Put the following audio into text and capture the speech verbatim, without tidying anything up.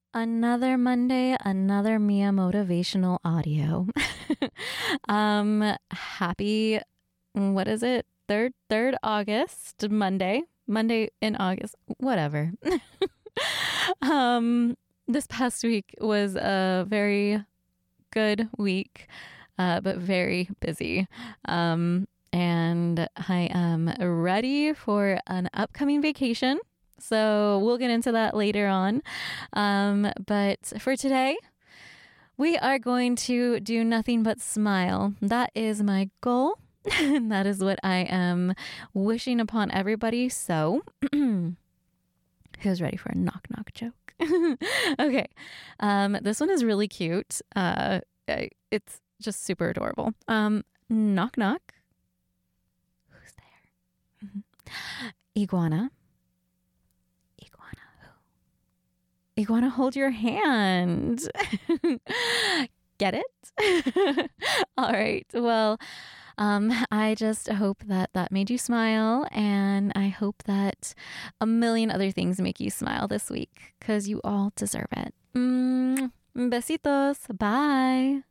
Another Monday, another Mia motivational audio. um, happy, what is it? Third, third August, Monday, Monday in August, whatever. um, this past week was a very good week, uh, but very busy. Um, and I am ready for an upcoming vacation. So we'll get into that later on. Um, but for today, we are going to do nothing but smile. That is my goal. And that is what I am wishing upon everybody. So who's ready for a knock knock joke? Okay. Um, this one is really cute. Uh, it's just super adorable. Um, knock knock. Who's there? Iguana. Iguana, hold your hand. Get it? All right. Well, um, I just hope that that made you smile, and I hope that a million other things make you smile this week, because you all deserve it. Mm, besitos. Bye.